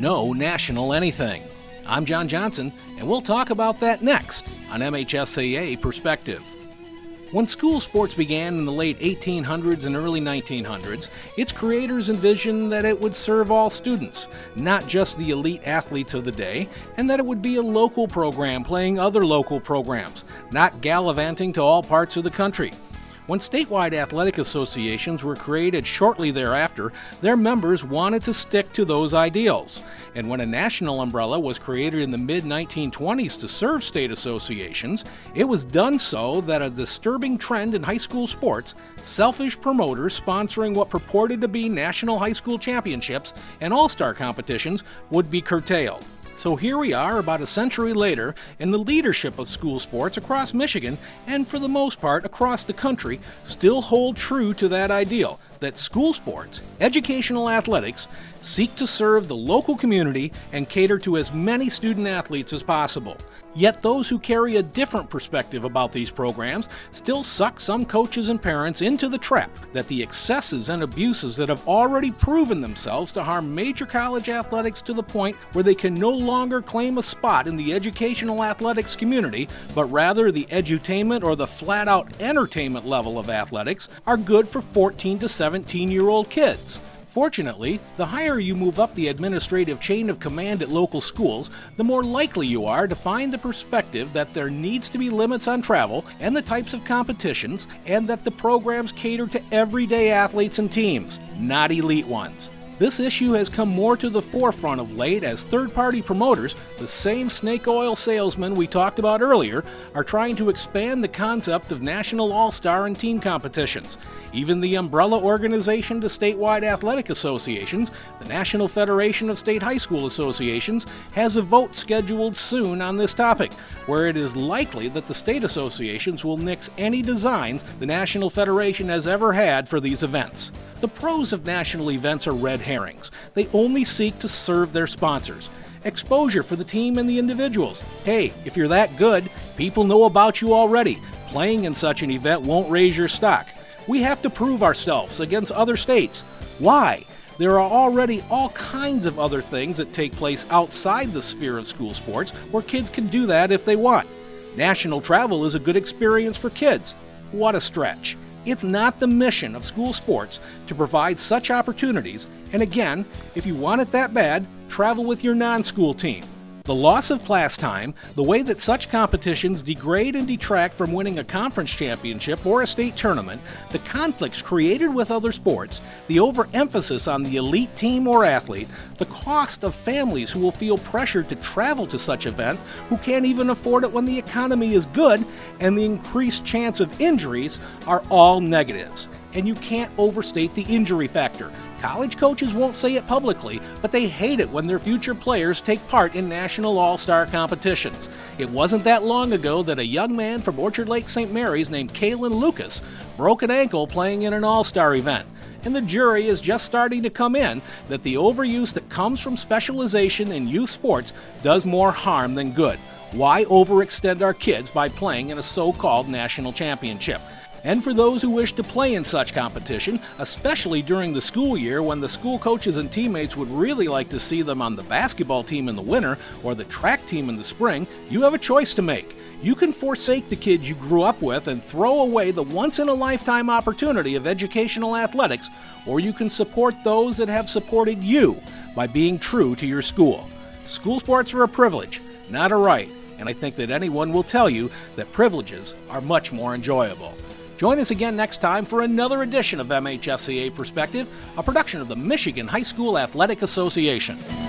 no national anything. I'm John Johnson, and we'll talk about that next on MHSAA Perspective. When school sports began in the late 1800s and early 1900s, its creators envisioned that it would serve all students, not just the elite athletes of the day, and that it would be a local program playing other local programs, not gallivanting to all parts of the country. When statewide athletic associations were created shortly thereafter, their members wanted to stick to those ideals. And when a national umbrella was created in the mid-1920s to serve state associations, it was done so that a disturbing trend in high school sports, selfish promoters sponsoring what purported to be national high school championships and all-star competitions, would be curtailed. So here we are about a century later, and the leadership of school sports across Michigan, and for the most part across the country, still hold true to that ideal, that school sports, educational athletics, seek to serve the local community and cater to as many student athletes as possible. Yet those who carry a different perspective about these programs still suck some coaches and parents into the trap that the excesses and abuses that have already proven themselves to harm major college athletics to the point where they can no longer claim a spot in the educational athletics community, but rather the edutainment or the flat-out entertainment level of athletics are good for 14 to 17-year-old kids. Fortunately, the higher you move up the administrative chain of command at local schools, the more likely you are to find the perspective that there needs to be limits on travel and the types of competitions, and that the programs cater to everyday athletes and teams, not elite ones. This issue has come more to the forefront of late as third-party promoters, the same snake oil salesmen we talked about earlier, are trying to expand the concept of national all-star and team competitions. Even the umbrella organization to statewide athletic associations, the National Federation of State High School Associations, has a vote scheduled soon on this topic, where it is likely that the state associations will nix any designs the National Federation has ever had for these events. The pros of national events are red herrings. They only seek to serve their sponsors. Exposure for the team and the individuals. Hey, if you're that good, people know about you already. Playing in such an event won't raise your stock. We have to prove ourselves against other states. Why? There are already all kinds of other things that take place outside the sphere of school sports where kids can do that if they want. National travel is a good experience for kids. What a stretch. It's not the mission of school sports to provide such opportunities, and again, if you want it that bad, travel with your non-school team. The loss of class time, the way that such competitions degrade and detract from winning a conference championship or a state tournament, the conflicts created with other sports, the overemphasis on the elite team or athlete, the cost of families who will feel pressured to travel to such event who can't even afford it when the economy is good, and the increased chance of injuries are all negatives. And you can't overstate the injury factor. College coaches won't say it publicly, but they hate it when their future players take part in national all-star competitions. It wasn't that long ago that a young man from Orchard Lake St. Mary's named Kalen Lucas broke an ankle playing in an all-star event. And the jury is just starting to come in that the overuse that comes from specialization in youth sports does more harm than good. Why overextend our kids by playing in a so-called national championship? And for those who wish to play in such competition, especially during the school year when the school coaches and teammates would really like to see them on the basketball team in the winter or the track team in the spring, you have a choice to make. You can forsake the kids you grew up with and throw away the once-in-a-lifetime opportunity of educational athletics, or you can support those that have supported you by being true to your school. School sports are a privilege, not a right, and I think that anyone will tell you that privileges are much more enjoyable. Join us again next time for another edition of MHSAA Perspective, a production of the Michigan High School Athletic Association.